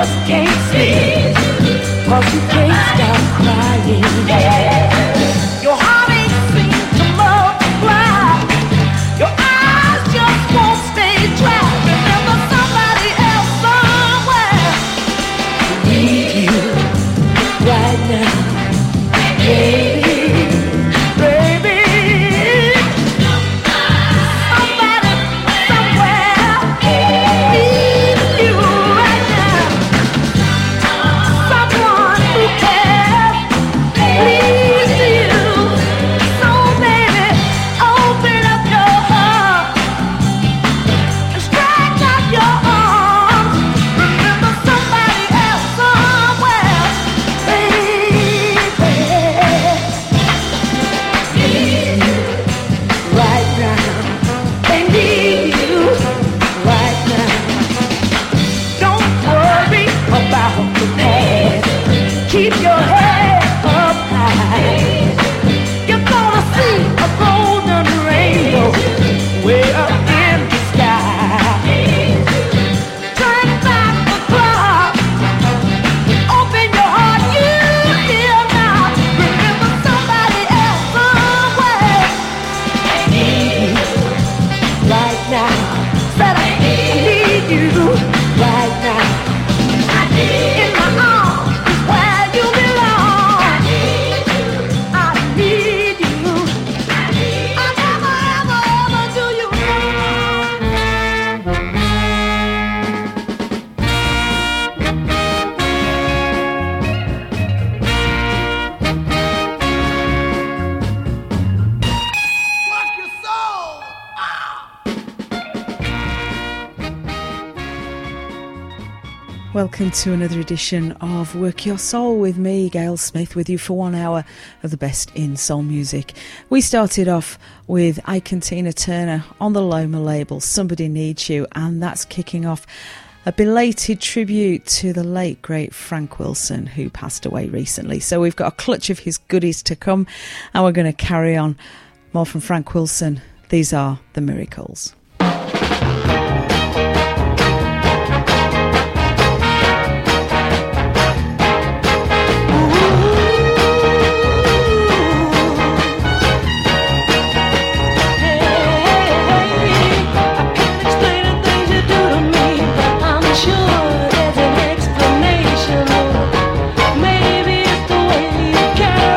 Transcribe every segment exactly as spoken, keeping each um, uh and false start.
Welcome to another edition of Work Your Soul with me, Gail Smith, with you for one hour of the best in soul music. We started off with Ike and Tina Turner on the Loma label, Somebody Needs You, and that's kicking off a belated tribute to the late, great Frank Wilson, who passed away recently. So we've got a clutch of his goodies to come, and we're going to carry on. More from Frank Wilson. These are The Miracles.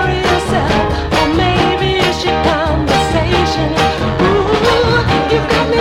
Got me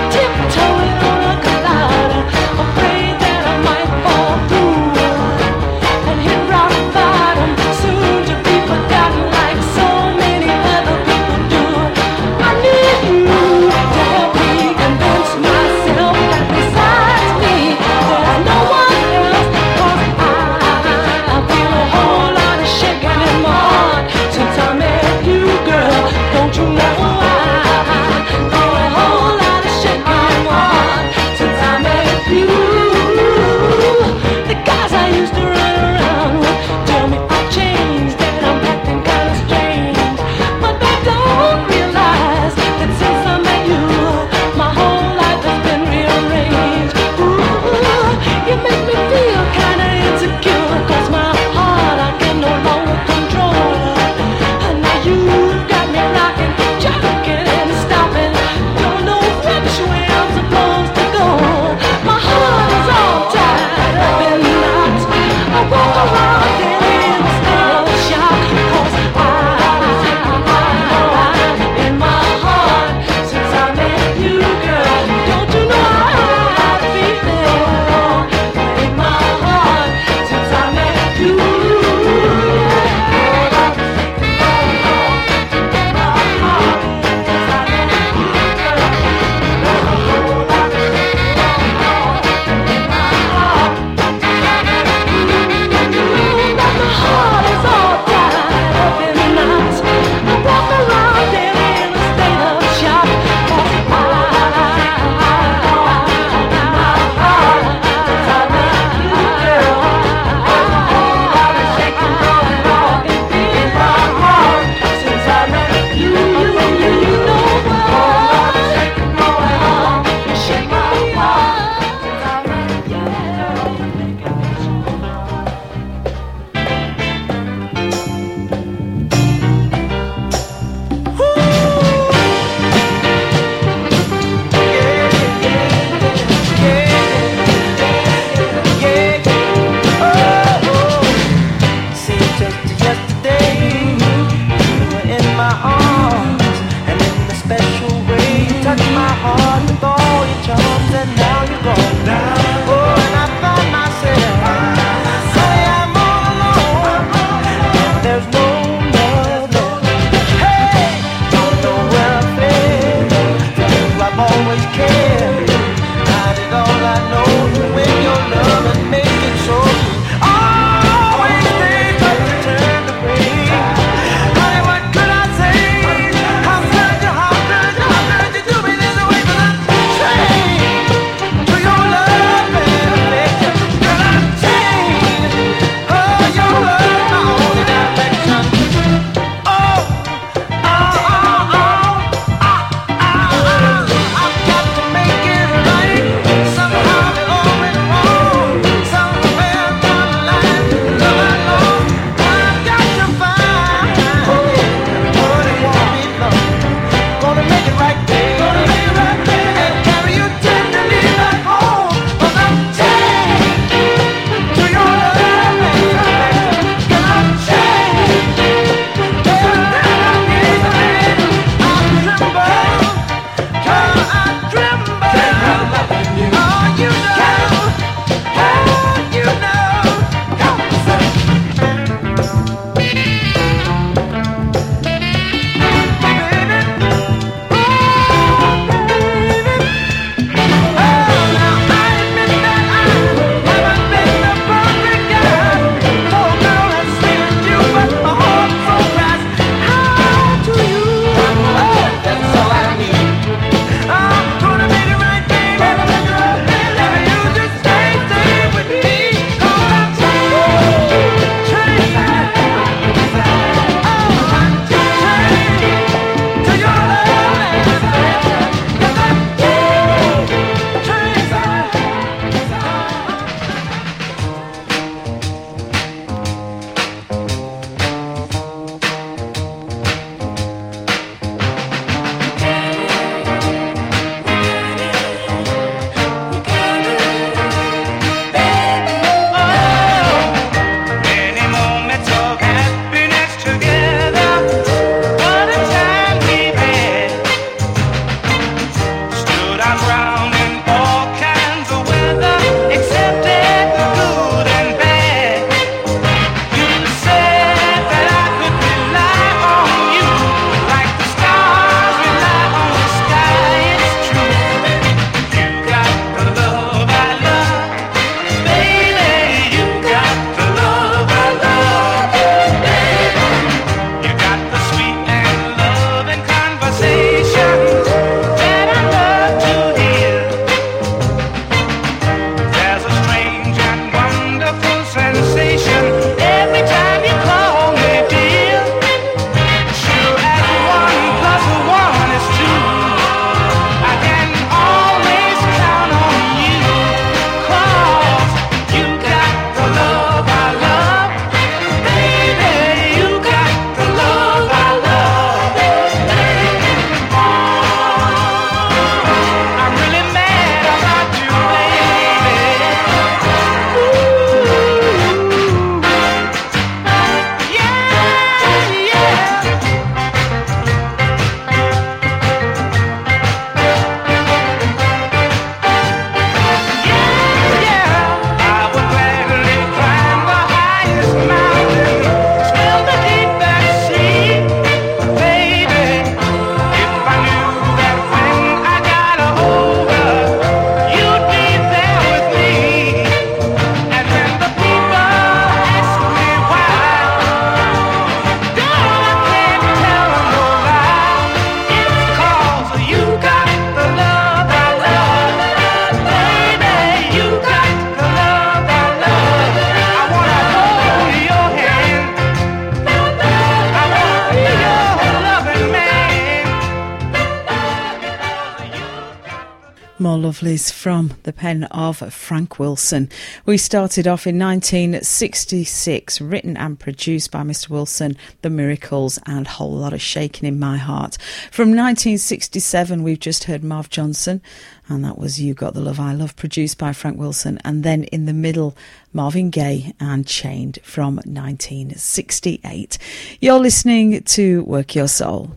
more lovelies from the pen of Frank Wilson. We started off in nineteen sixty-six, written and produced by Mister Wilson, The Miracles and Whole Lot of Shaking in My Heart. From nineteen sixty-seven, we've just heard Marv Johnson, and that was You Got the Love I Love, produced by Frank Wilson. And then in the middle, Marvin Gaye and Chained from nineteen sixty-eight. You're listening to Work Your Soul.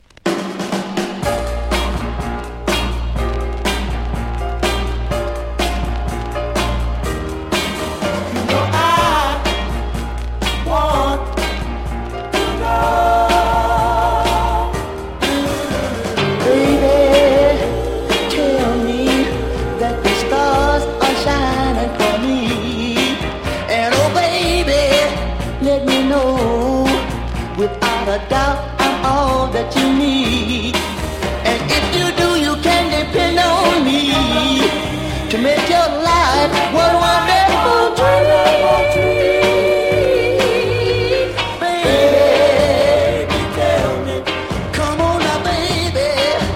A doubt I'm all that you need. And if you do, you can depend on me to make your life one wonderful dream. Baby, tell me. Come on now, baby.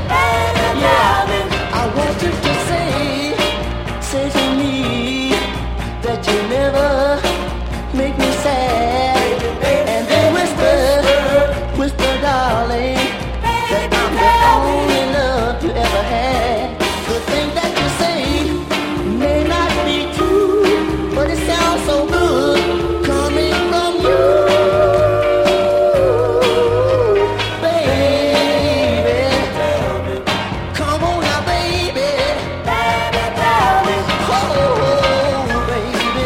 Yeah, I want you to say, say to me that you never make me sad. And then whisper, whisper, darling, that I'm the only love you ever had. The thing that you say may not be true, but it sounds so good coming from you, baby. Come on now, baby. Oh, baby.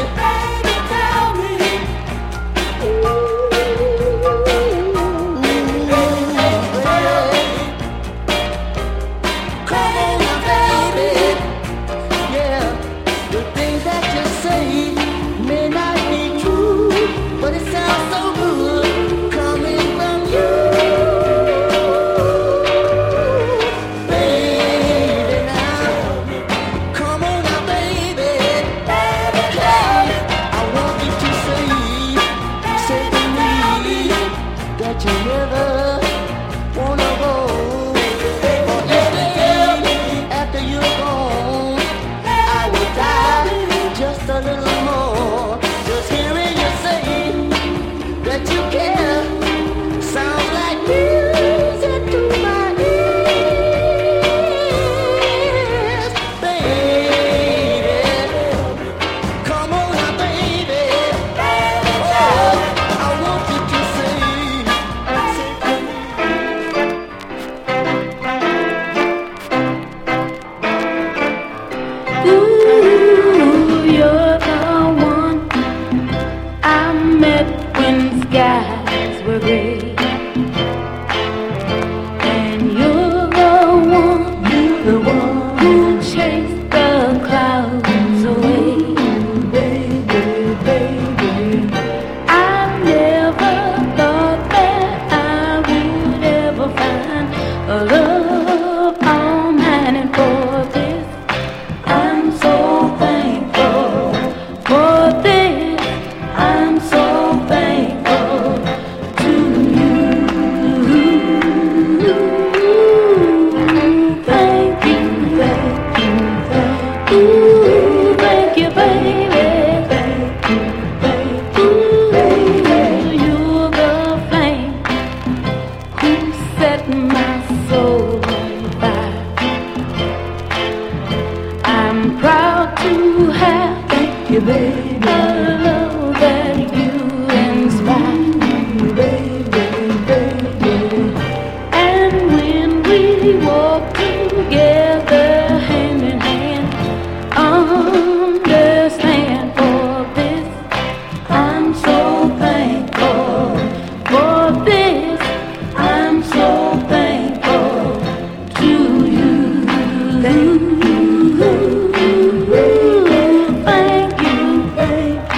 Tell me. Thank you.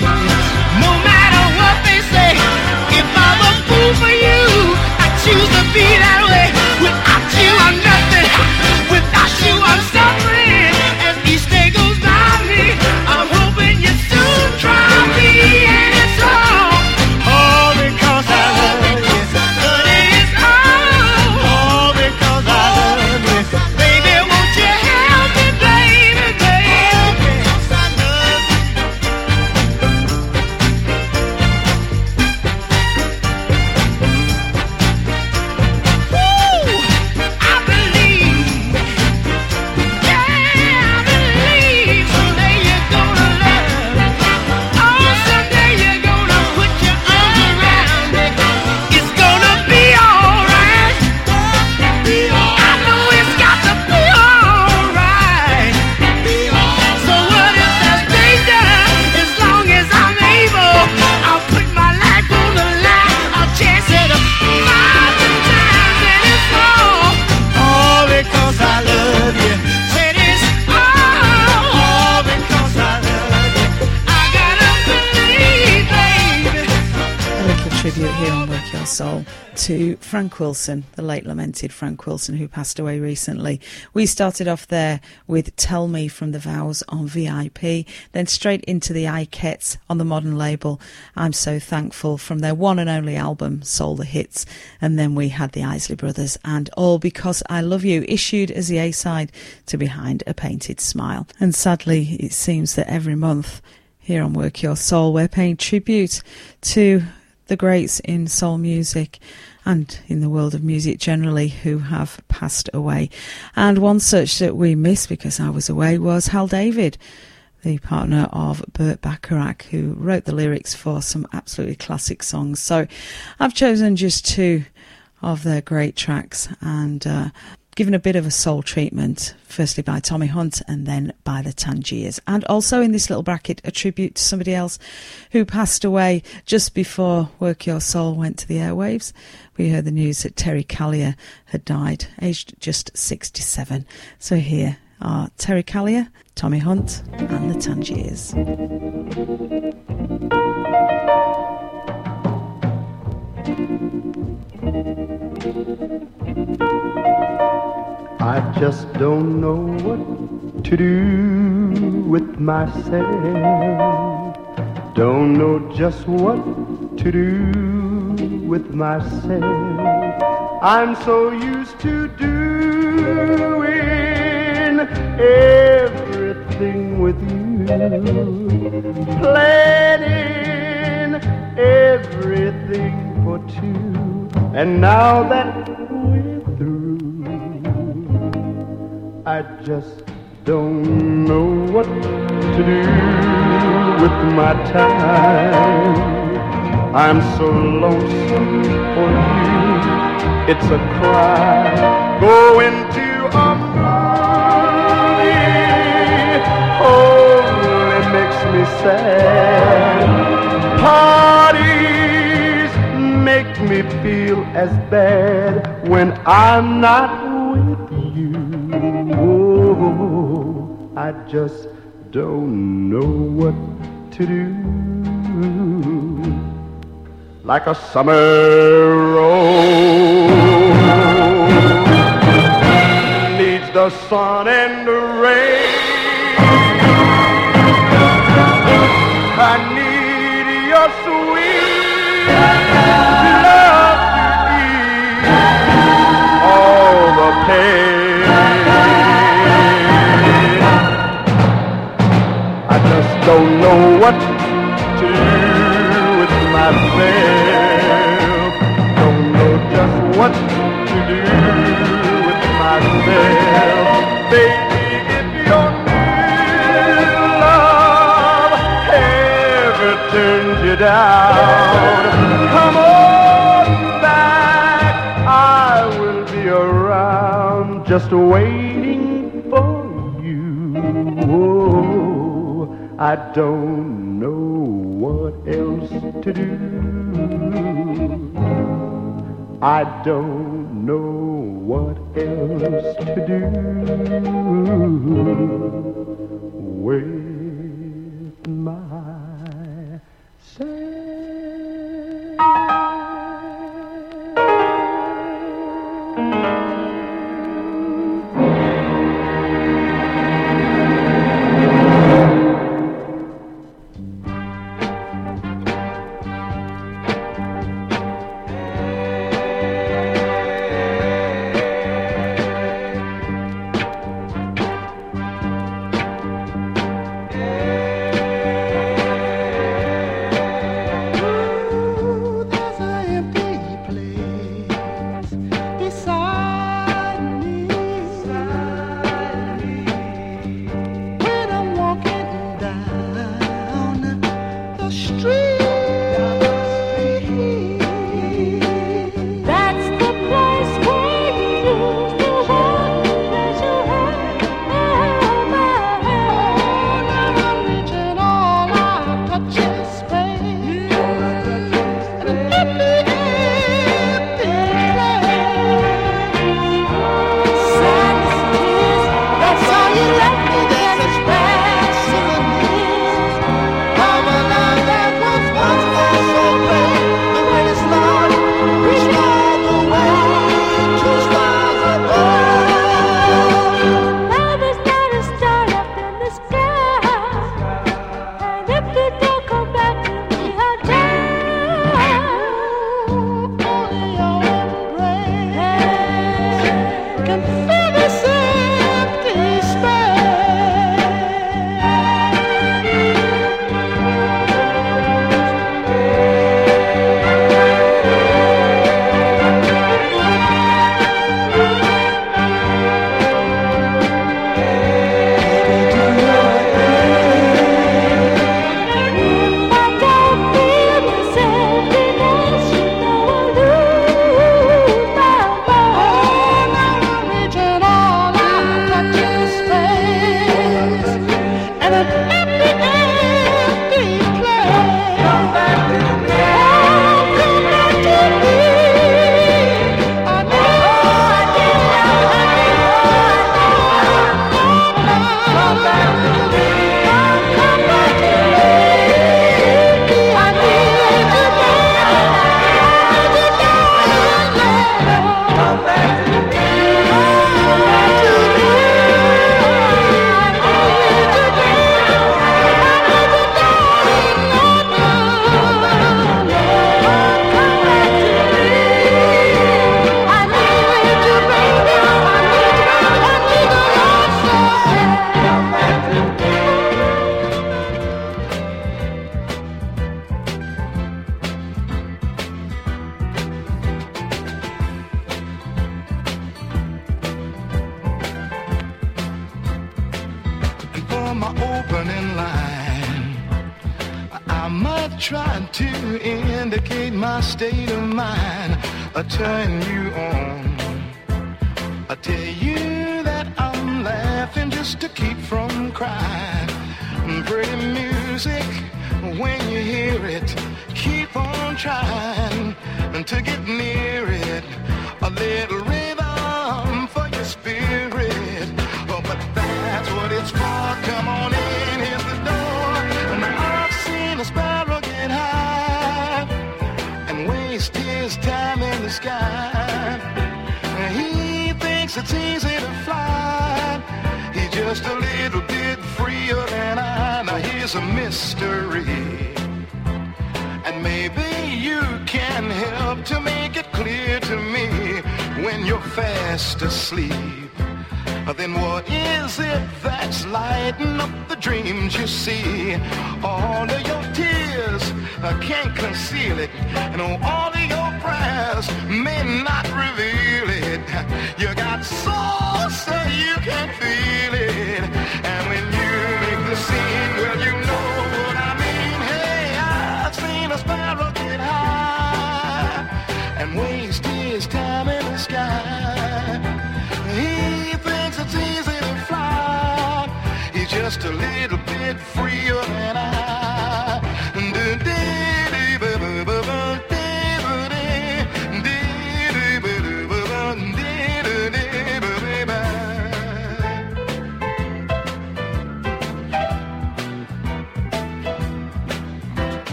No matter what they say, if I'm a fool for you, I choose to be that way. Without you, I'm nothing. Without you, I'm suffering. As each day goes by me, I'm hoping you soon try me. And it's all, all because I love you. But it's all, all because I love you. Baby, won't you help me, baby, baby? Because I love you. Woo! I believe, yeah, I believe someday you're gonna love me. Oh, someday you're gonna put your arms around me. It's gonna be alright. I know it's got to be alright. So what if there's danger? As long as I'm able, I'll put my life on the line. I'll chance it a thousand times, and it's all, all because I love you. Said it's all, all because I love you. I gotta believe, baby. A little tribute here on Work Your Soul to Frank Wilson, the late lamented Frank Wilson, who passed away recently. We started off there with Tell Me from the Vows on V I P, then straight into the Ikettes on the Modern label, I'm So Thankful, from their one and only album, Soul the Hits. And then we had the Isley Brothers and All Because I Love You, issued as the A-side to Behind a Painted Smile. And sadly, it seems that every month here on Work Your Soul, we're paying tribute to the greats in soul music and in the world of music generally who have passed away. And one such that we missed because I was away was Hal David, the partner of Burt Bacharach, who wrote the lyrics for some absolutely classic songs. So I've chosen just two of their great tracks and uh, given a bit of a soul treatment, firstly by Tommy Hunt and then by the Tangiers. And also in this little bracket, a tribute to somebody else who passed away just before Work Your Soul went to the airwaves. We heard the news that Terry Callier had died, aged just sixty-seven. So here are Terry Callier, Tommy Hunt and the Tangiers. I just don't know what to do with myself. Don't know just what to do with myself. I'm so used to doing everything with you, planning everything for two. And now that we're through, I just don't know what to do with my time. I'm so lonesome for you, it's a cry. Going to a movie only makes me sad. Parties make me feel as bad when I'm not with you. Oh, I just don't know what to do. Like a summer rose needs the sun and the rain. I need your sweet love to ease all the pain. I just don't know what to do with myself. Don't know just what to do with myself. Baby, if your new love ever turns you down, come on back, I will be around just waiting for you. Oh, I don't know what else to do. I don't know what else to do with my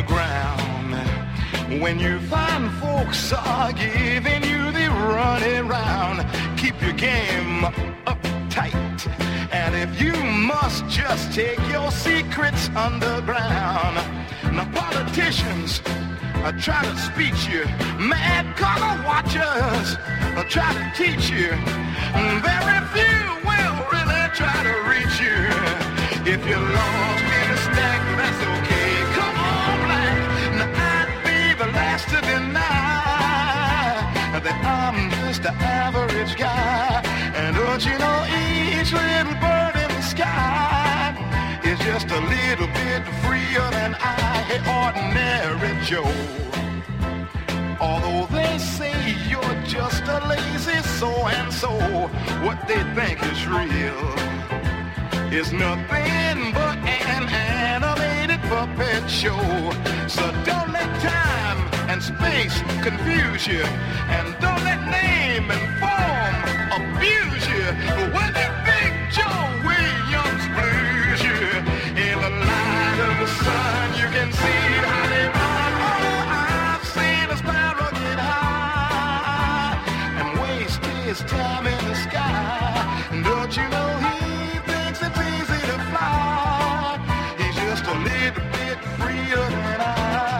ground. When you find folks are giving you the runaround, keep your game up tight. And if you must, just take your secrets underground. Now politicians I try to speech you, mad color watchers I try to teach you. Very few will really try to reach you. If you're lost in a stack, that's okay. Come on, black. Now I'd be the last to deny that I'm just an average guy. And don't you know each little bird in the sky is just a little bit freer than I, ordinary Joe. Although they say you're just a lazy so-and-so, what they think is real is nothing but an animated puppet show. So don't let time and space confuse you, and don't let name and form abuse you. When the Big Joe Williams blues you, in the light of the sun you can see how they run. Oh, I've seen a sparrow get high and waste his time in the sky. And don't you know he thinks it's easy to fly? He's just a little bit freer than I.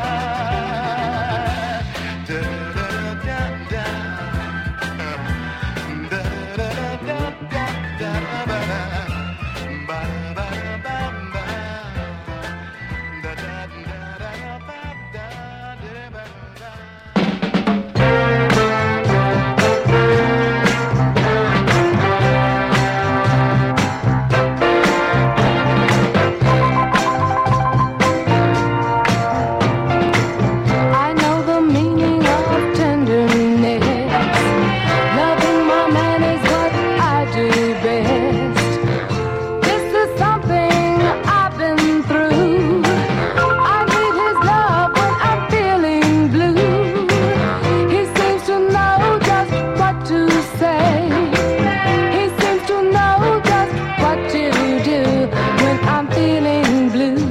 Da, da, da, da. Da, da, da, da, da, da, da. Ba, ba, ba, ba. Da, da, da, da, ba, da, da, ba, da. I know the meaning of tenderness. Loving my man is what I do best. This is something I've been through. I need his love when I'm feeling blue. He seems to know just what to say. He seems to know just what to do when I'm feeling blue.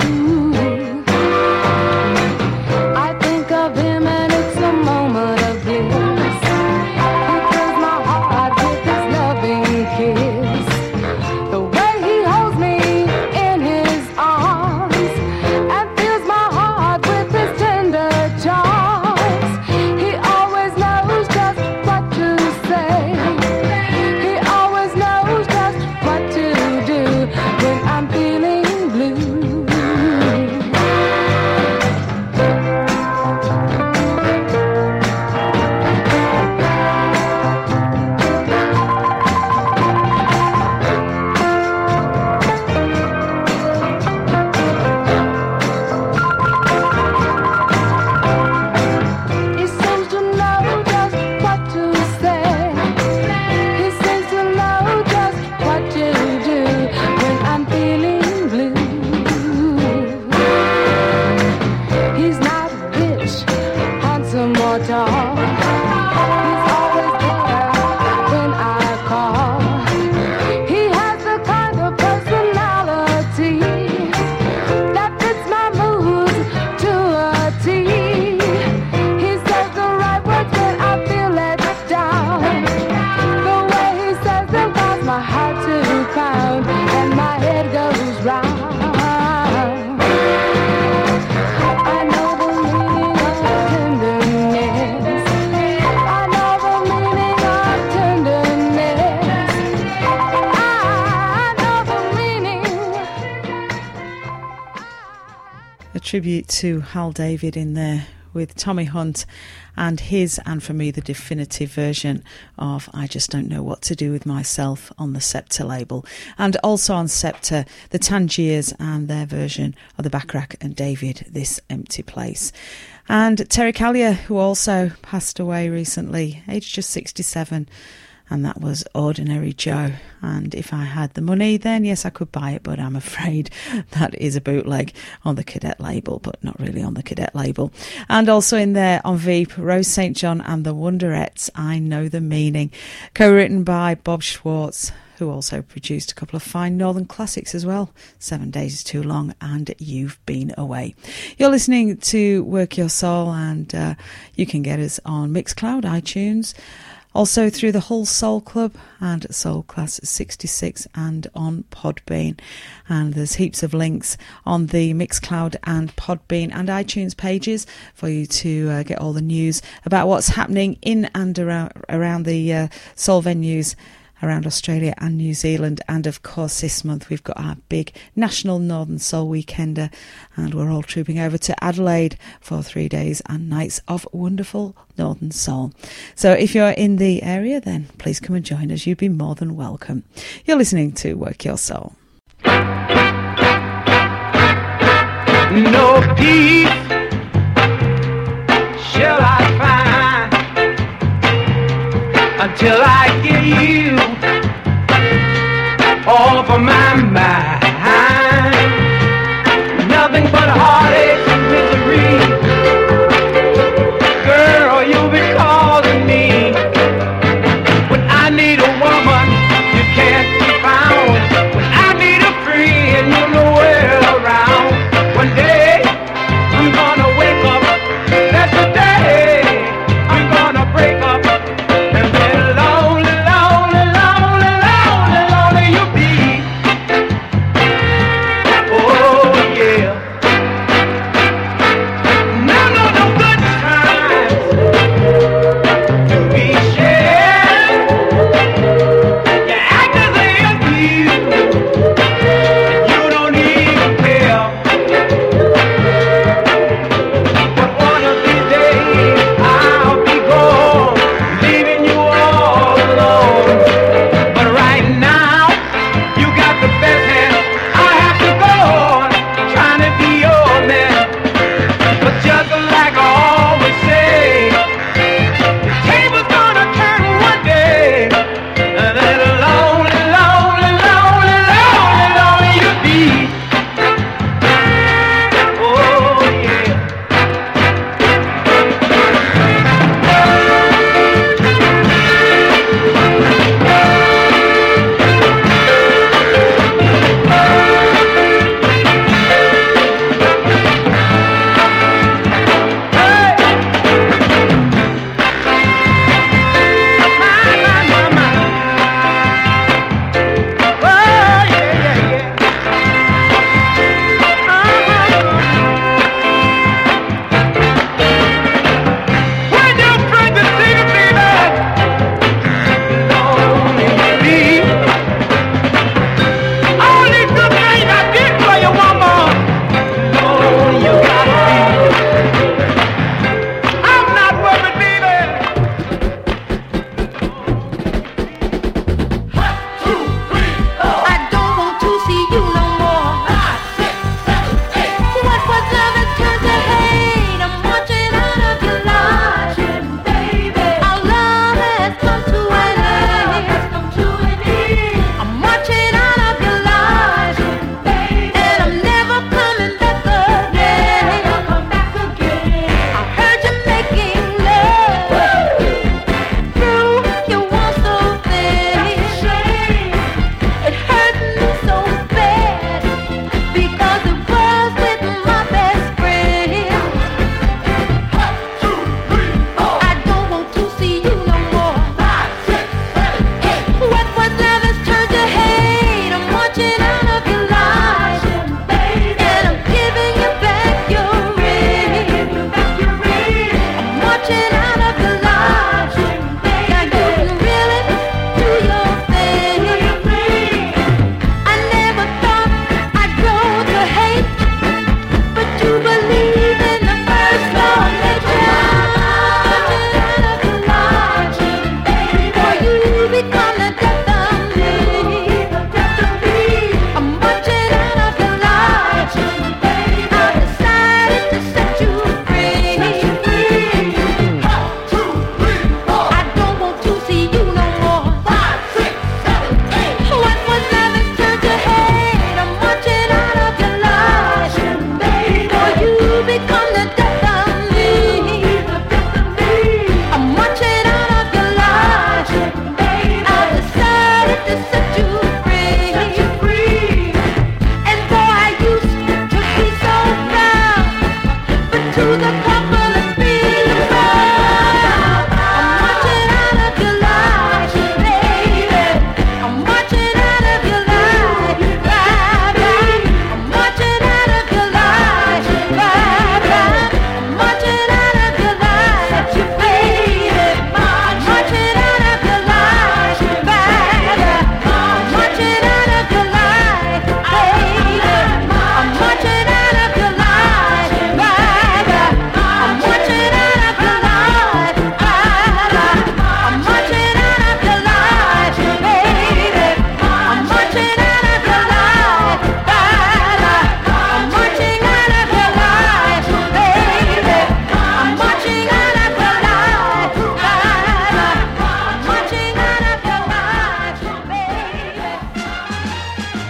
I think of him and it's a moment of bliss. He fills my heart with his loving kiss. The way he holds me in his arms and fills my heart with his tender charms. He always knows just what to say. He always knows just what to do when I'm feeling blue. He seems to know just what to say. He seems to know just what to do when I'm feeling blue. He's not rich, handsome or tall. He's always there when I call. He has the kind of personality that fits my mood to a T. He says the right words when I feel let down. The way he says them cause my heart to pound and my head goes round. I know the meaning of tenderness. I know the meaning of tenderness. I know the meaning. A tribute to Hal David in there with Tommy Hunt and his, and for me, the definitive version of I Just Don't Know What to Do With Myself on the Scepter label. And also on Scepter, the Tangiers and their version of the Bacharach and David, This Empty Place. And Terry Callier, who also passed away recently, aged just sixty-seven. And that was Ordinary Joe. And if I had the money, then yes, I could buy it, but I'm afraid that is a bootleg on the Cadet label, but not really on the Cadet label. And also in there on Veep, Rose Saint John and the Wonderettes, I Know the Meaning, co-written by Bob Schwartz, who also produced a couple of fine Northern classics as well. Seven Days is Too Long and You've Been Away. You're listening to Work Your Soul, and uh, you can get us on Mixcloud, iTunes, also through the Hull Soul Club and Soul Class sixty-six, and on Podbean. And there's heaps of links on the Mixcloud and Podbean and iTunes pages for you to uh, get all the news about what's happening in and around, around the uh, soul venues around Australia and New Zealand. And of course this month we've got our big National Northern Soul Weekender, and we're all trooping over to Adelaide for three days and nights of wonderful Northern Soul. So if you're in the area, then please come and join us. You'd be more than welcome. You're listening to Work Your Soul. No peace shall I find until I get you off of my mind. Nothing but heartache and misery. Girl, you'll be calling me when I need a woman you can't be found. When I need a friend you're nowhere around. One day I'm gonna wake up, that's the day I'm gonna break up. And then lonely, lonely, lonely, lonely, lonely you'll be.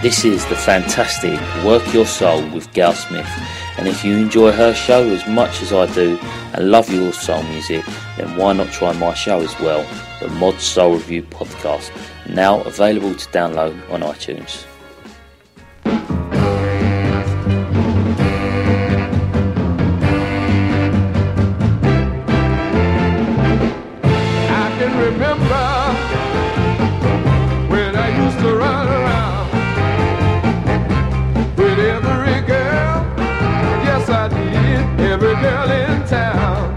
This is the fantastic Work Your Soul with Gail Smith, and if you enjoy her show as much as I do and love your soul music, then why not try my show as well, the Mod Soul Review podcast, now available to download on iTunes. I can remember when I used to run around with every girl, yes I did, every girl in town.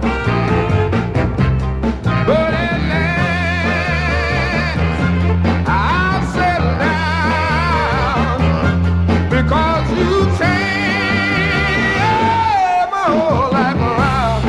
But at last I'll settle down because you changed my whole life around.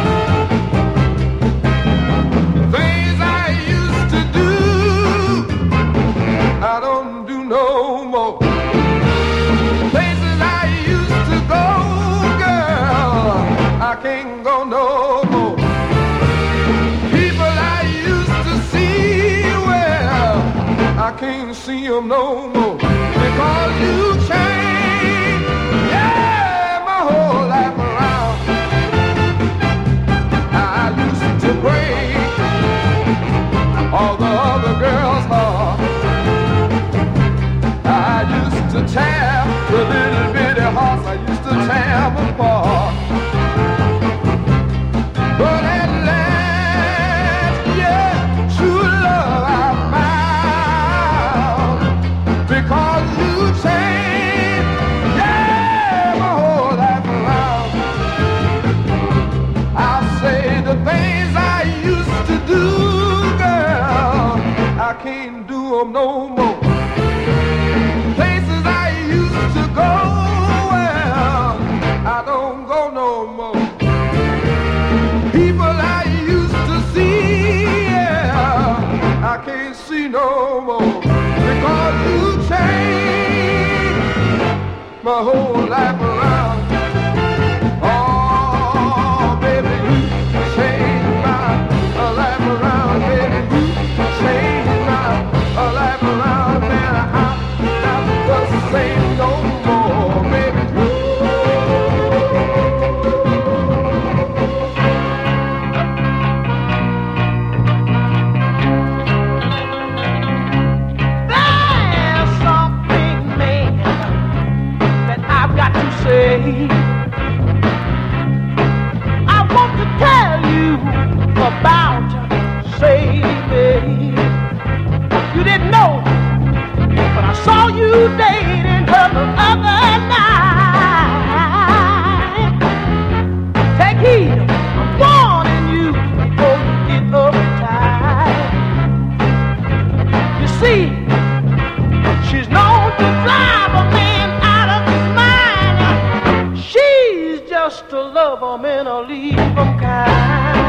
Things I used to do, I don't do no more. Places I used to go, girl, I can't go no more. People I used to see, well, I can't see them no more. Because you changed, yeah, my whole life around. I used to break all the other girls' hearts. I used to tear the little bitty hearts, I used to tear them apart. But at last, yeah, true love I found. Because you changed, yeah, my whole life around. I say the things I used to do, girl, I can't do them no more. Places I used to go, well, I don't go no more. People I used to see, yeah, I can't see no more. Because you changed my whole life around. Oh, baby, you changed my life around, baby, you changed my life around, man. I'm not the same no more, baby. There's something, man, that I've got to say. I want to tell you about Sadie. You didn't know, but I saw you dating her the other night. Take heed, I'm warning you before you get uptight. You see, she's known to drive a man out of his mind. She's just to love him and to leave him kind.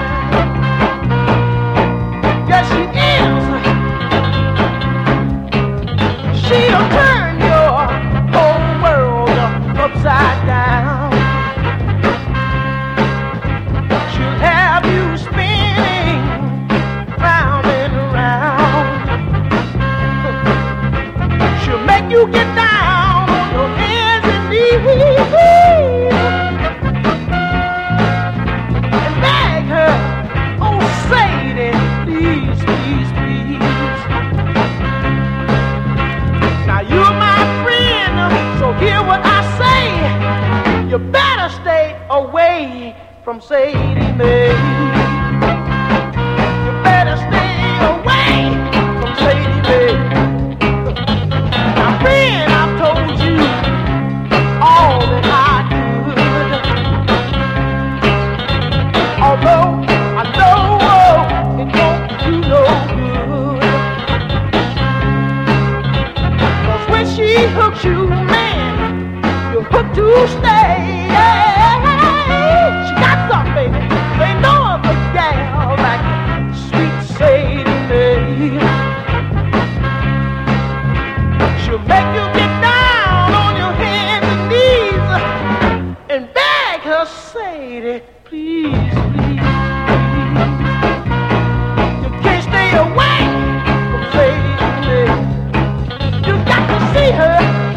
Yes, she is. She'll turn your whole world upside down. She'll have you spinning round and around. She'll make you get down on your hands and knees and beg her, oh Sadie, please, please, please. Now you're my friend, so hear what I say. You better stay away from Sadie Mae. You better stay away from Sadie Mae. Now friend, I've told you all that I could. Although I know it won't do no good. When she hooks you, man, you're hooked to stay. She got something, baby. They know other gal like sweet Sadie Mae. She'll make you get down on your hands and knees and beg her, Sadie, please, please, please. You can't stay away from Sadie Mae. You got to see her.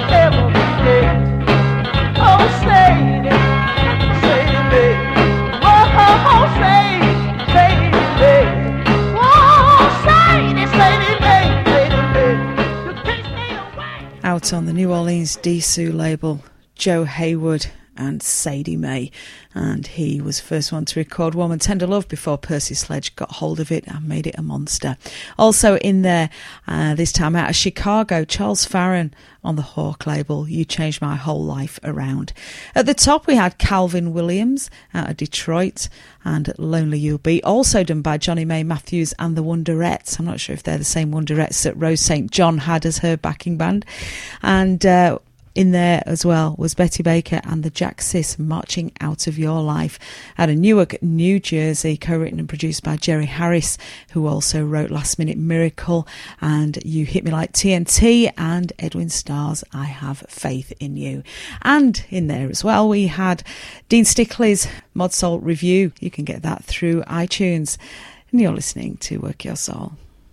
out on the New Orleans Dessous label, Joe Hayward and Sadie Mae, and he was the first one to record Woman Tender Love before Percy Sledge got hold of it and made it a monster. Also in there, uh, this time out of Chicago, Charles Farron on the Hawk label, You Changed My Whole Life Around. At the top we had Calvin Williams out of Detroit and Lonely You'll Be, also done by Johnny May Matthews and the Wonderettes. I'm not sure if they're the same Wonderettes that Rose Saint John had as her backing band. And uh, in there as well was Betty Baker and the Jack Sis, Marching Out of Your Life, out of Newark, New Jersey, co-written and produced by Jerry Harris, who also wrote Last Minute Miracle and You Hit Me Like T N T, and Edwin Starr's I Have Faith in You. And in there as well we had Dean Stickley's Mod Soul Review. You can get that through iTunes. And you're listening to Work Your Soul.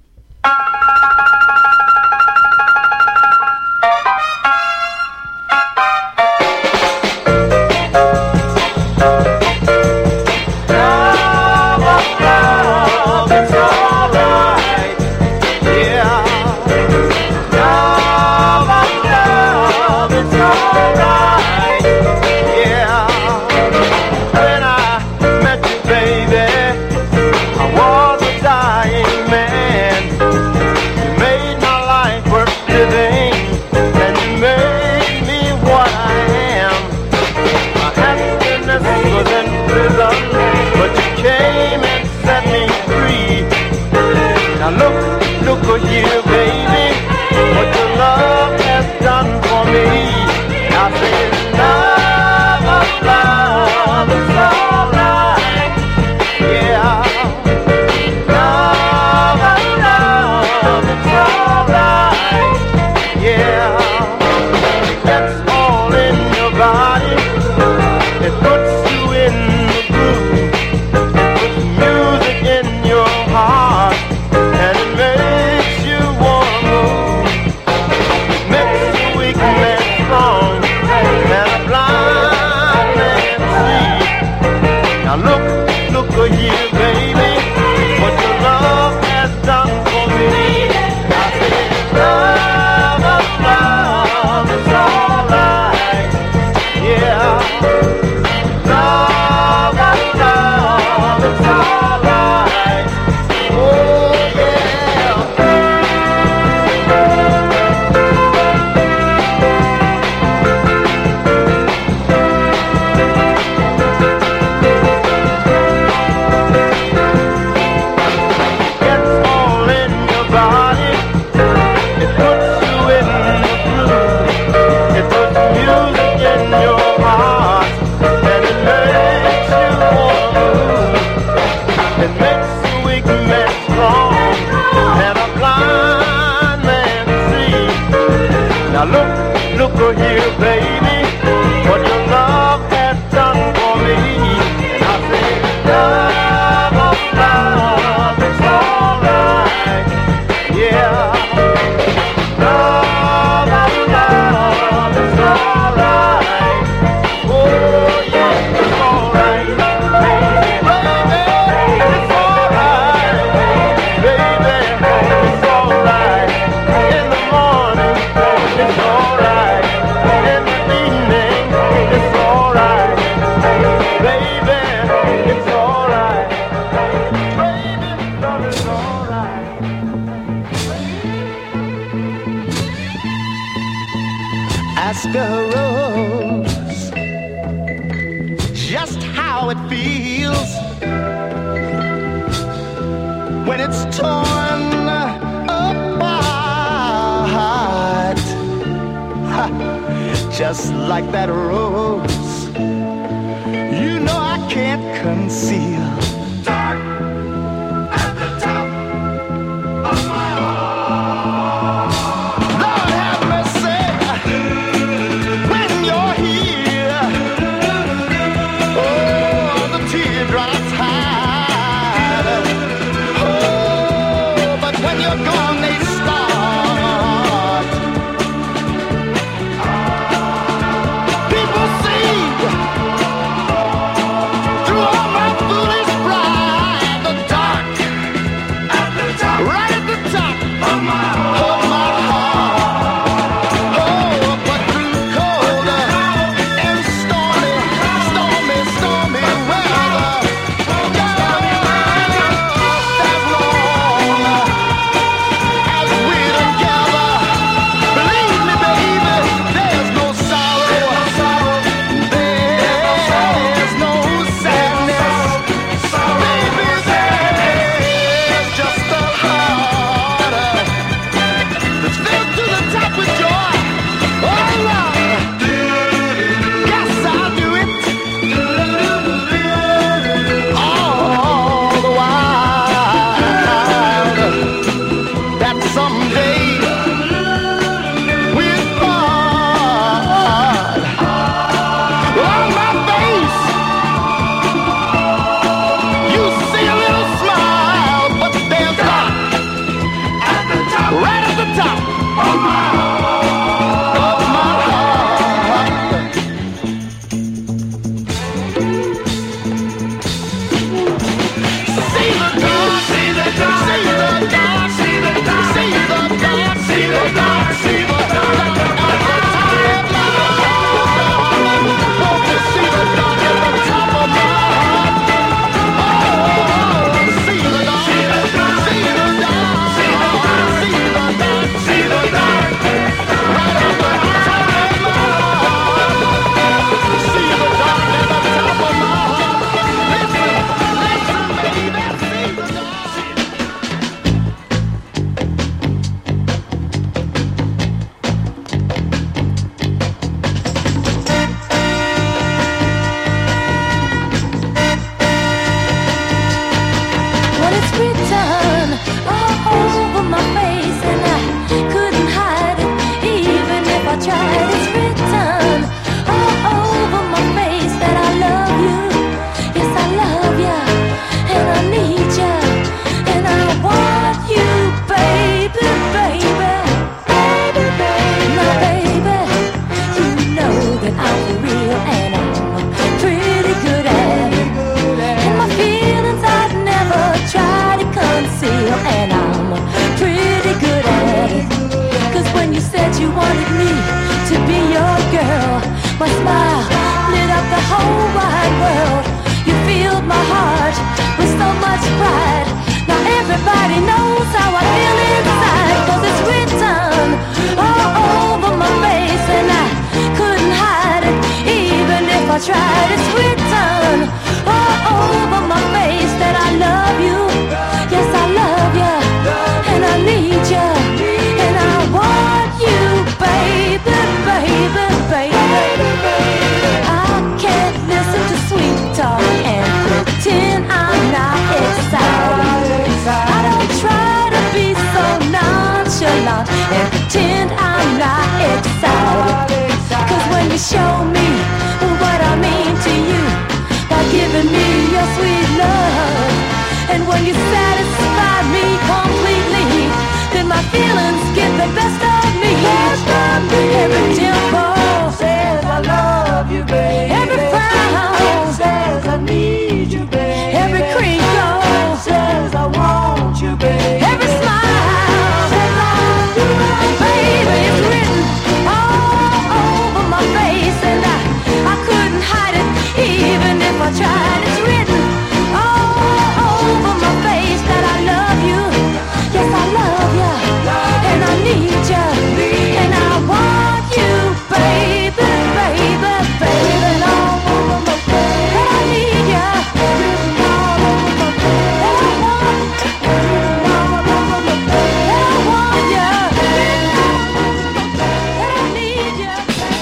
Just like that rose, you know I can't conceal. Dark at the top of my heart. Lord have mercy when you're here. Oh, the teardrops hide. Oh, but when you're gone, they start. Through all my foolish of my heart, of my heart. See the dark, see the dark, see the dark, see the dark, see the dark, see the dark, see the dark. See the dark at the top of my heart. Oh, see the dark, see the dark, see the dark, see the dark, see the dark, see the dark, right at the top of my heart. See the dark at the top of my heart. Listen, listen, baby, see the dark. Well, it's written all over my face, and I couldn't hide it even if I tried. It's written all over my face that I love you. Yes, I love you, and I need you, and I want you, baby, baby, baby, baby. Now, baby, you know that I'm for real, and I'm pretty good at it. And my feelings I'd never try to conceal, and I'm pretty good at it. Cause when you said you wanted me to be your girl, my smile lit up the whole wide world. You filled my heart with so much pride. Now everybody knows how I feel inside, cause it's written all over my face, and I couldn't hide it even if I tried. It's written all over my face that I love you. Yes, I love you, and I need you, and I want you, baby, baby, baby. I can't listen to sweet talk and pretend I'm not excited. I don't try to be so nonchalant and pretend I'm not excited. Cause when you show me what I mean to you by giving me your sweet love, and when you satisfy me completely, then my feelings get the best of me. Every dimple says I love you, baby. Every frown says I need you, baby. Every crinkle says I want you, baby. Every smile says I love you, baby. It's written all over my face, and I, I couldn't hide it even if I tried. It's written all over my face that I love you. Yes, I love you, and I need you, and I want you, baby, baby, baby. All over my face that I need you. All over my face that I want you. All over my face that I want you. That I need you,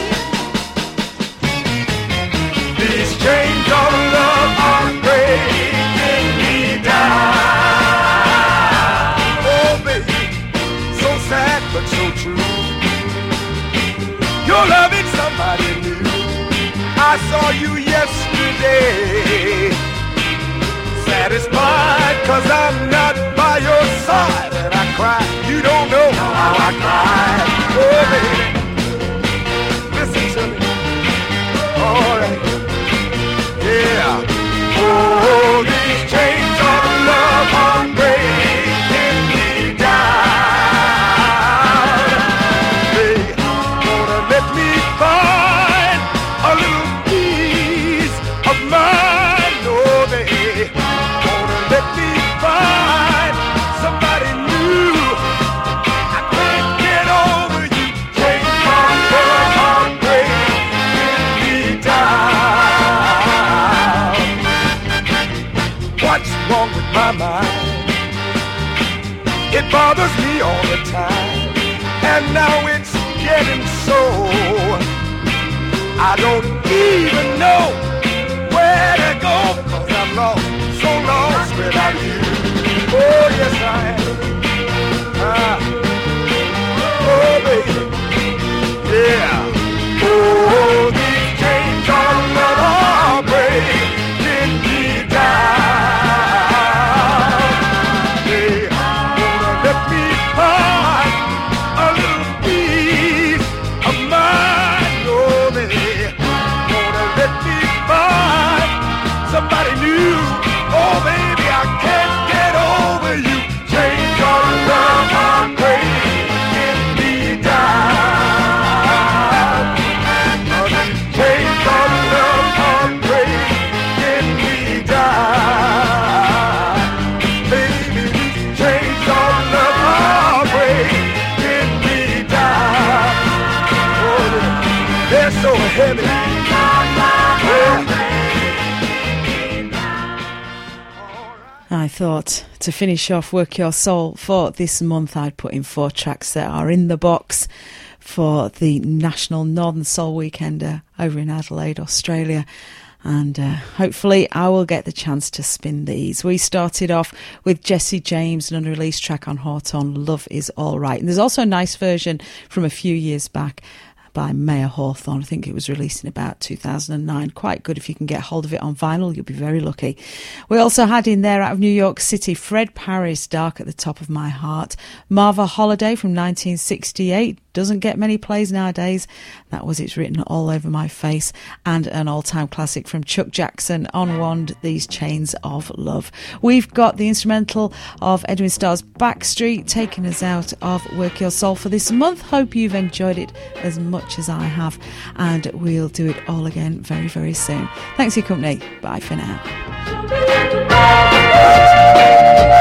baby. These chains of love are breaking me down. Oh, baby, so sad but so true. You're loving somebody new. I saw you yesterday, satisfied cause I'm not by your side, and I cried. You don't know how I cried. Oh, baby, listen to me. All right. Yeah. Oh, these chains of love are breaking me down. They wanna let me find a little piece of mine. Oh, they wanna let me find somebody new. I can't get over you. Chains of love are breaking me down. What's wrong with my mind? It bothers me all the time, and now it's getting so I don't even know where to go, cause I'm lost, so lost without you. Oh, yes I am. Ah. Oh, baby. Yeah. Oh, these chains of love are breaking me down. They wanna let me find a little I thought to finish off Work Your Soul for this month, I'd put in four tracks that are in the box for the National Northern Soul Weekender over in Adelaide, Australia. And uh, hopefully I will get the chance to spin these. We started off with Jesse James, an unreleased track on Hawthorne, Love Is All Right. And there's also a nice version from a few years back by Mayor Hawthorne. I think it was released in about two thousand nine. Quite good if you can get hold of it on vinyl. You'll be very lucky. We also had in there out of New York City, Fred Parris, Dark at the Top of My Heart. Marva Holiday from nineteen sixty-eight. Doesn't get many plays nowadays. That was It's Written All Over My Face. And an all-time classic from Chuck Jackson, On Wand, These Chains of Love. We've got the instrumental of Edwin Starr's Backstreet taking us out of Work Your Soul for this month. Hope you've enjoyed it as much as I have. And we'll do it all again very, very soon. Thanks for your company. Bye for now.